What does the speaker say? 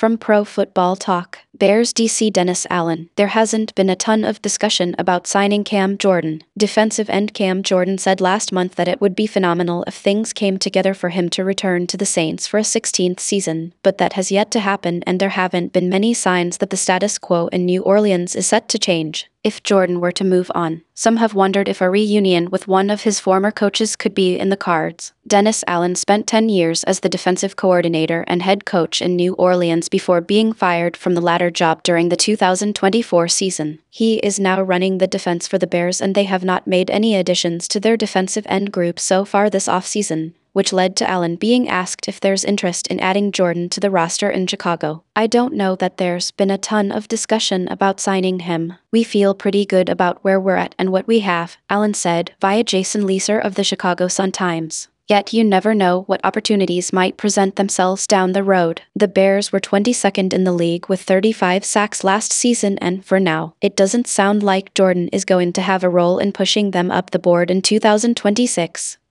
From Pro Football Talk, Bears DC Dennis Allen. There hasn't been a ton of discussion about signing Cam Jordan. Defensive end Cam Jordan said last month that it would be phenomenal if things came together for him to return to the Saints for a 16th season, but that has yet to happen and there haven't been many signs that the status quo in New Orleans is set to change. If Jordan were to move on, some have wondered if a reunion with one of his former coaches could be in the cards. Dennis Allen spent 10 years as the defensive coordinator and head coach in New Orleans before being fired from the latter job during the 2024 season. He is now running the defense for the Bears, and they have not made any additions to their defensive end group so far this offseason, which led to Allen being asked if there's interest in adding Jordan to the roster in Chicago. "I don't know that there's been a ton of discussion about signing him. We feel pretty good about where we're at and what we have," Allen said via Jason Leeser of the Chicago Sun-Times. Yet you never know what opportunities might present themselves down the road. The Bears were 22nd in the league with 35 sacks last season, and for now, it doesn't sound like Jordan is going to have a role in pushing them up the board in 2026.